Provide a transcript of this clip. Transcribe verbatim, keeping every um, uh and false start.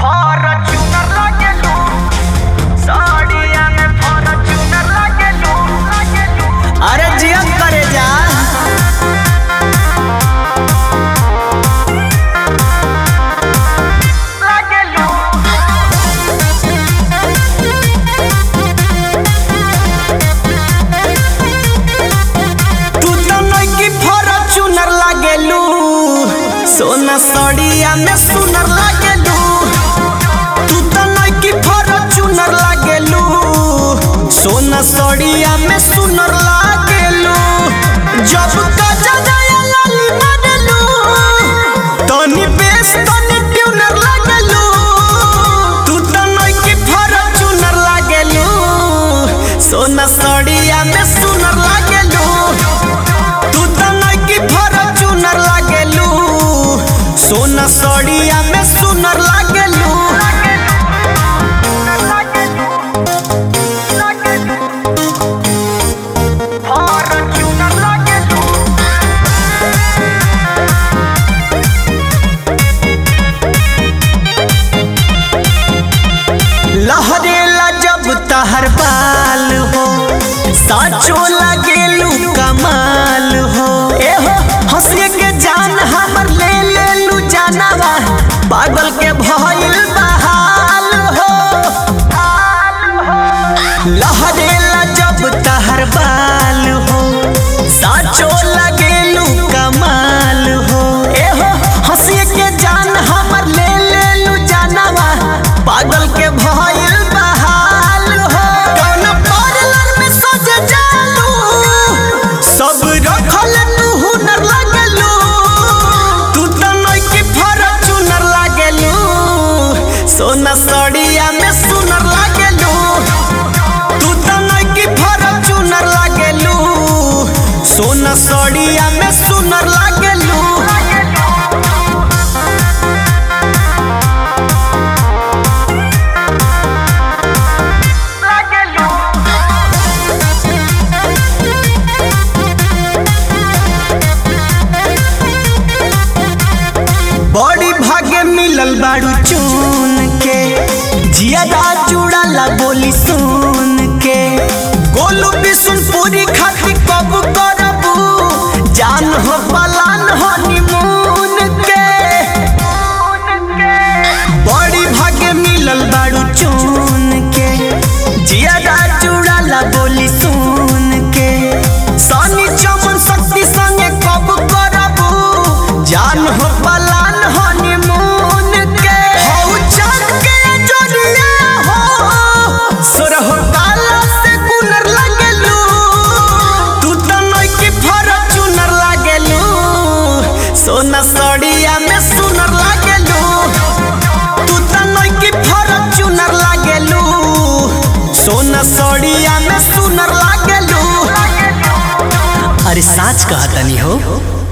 Fortuner लागेलू, साड़िया में फॉर्च्यूनर लागेलू, लागेलू। अरे जिया करे जा लागेलू। तू तो नइकी फॉर्च्यूनर लागेलू, सोना साड़िया में सुनर लागेलू। तू तो नइकी फॉर्च्यूनर लागेलू, सोना साड़िया में सुनर लागेलू। जब काजा जाया लाली मारेलू, तनी बेस तनी ट्यूनर लागेलू। तू तो नइकी फॉर्च्यूनर लागेलू, सोना साड़िया में सुनर लागेलू। तू तो नइकी फॉर्च्यूनर लागेलू, सोना साड़िया में सुनर लागेलू। फॉर्च्यूनर लागेलू। लहरेला जब तहर बाल हो, साचो लागेलू कमाल हो। एहो हंसिए के जान हमर ले लेलू जानवा, पागल के भइल बहाल हो। लहरेला जब तहर बाल हो, साचो लागेलू कमाल हो। एहो हंसिए के जान हमर ले लेलू जानवा, पागल के भइल बहाल हो। कौन पार्लर में सज जालू, सब रखल तू हुनर लागेलू। तू तो नइकी फॉर्च्यूनर लागेलू, सोना साड़िया में सुनर लागेलू। तू तो नइकी फॉर्च्यूनर लागेलू, सोना साड़िया में सुनर लागेलू। लागेलू। बड़ी भाग्य मिलल बाड़ू चून के, जियादा जुड़ाला बोली सुन के। गोलू बिशुनपुरी खाती कब करबू, जान हो पलान हनीमून के। बड़ी भाग्य मिलल बाड़ू चून के, जियादा जुड़ाला बोली सुन के। सनी चमन शक्ति संगे कब करबू, जान हो पलान हनीमून के। हौ चाँद के जोड़िया हो, सोरहो काला से गुनर लागेलू। तू तो नइकी फॉर्च्यूनर लागेलू, सोना साड़िया में सुनर लागेलू। तू तो नइकी फॉर्च्यूनर लागेलू, सोना साड़िया में सुनर लागेलू। अरे साच कहतनी हो।